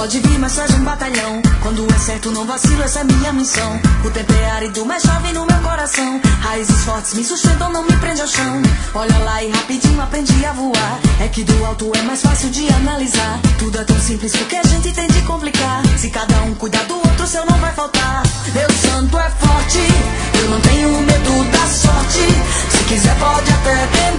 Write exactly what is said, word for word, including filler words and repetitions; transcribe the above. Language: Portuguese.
pode vir, mas faz um batalhão. Quando é certo, não vacilo, essa é minha missão. O tempo é árido, mas chove no meu coração. Raízes fortes me sustentam, não me prende ao chão. Olha lá e rapidinho aprendi a voar. É que do alto é mais fácil de analisar. Tudo é tão simples porque a gente tem de complicar. Se cada um cuidar do outro, o seu não vai faltar. Meu santo é forte, eu não tenho medo da sorte. Se quiser pode até tentar.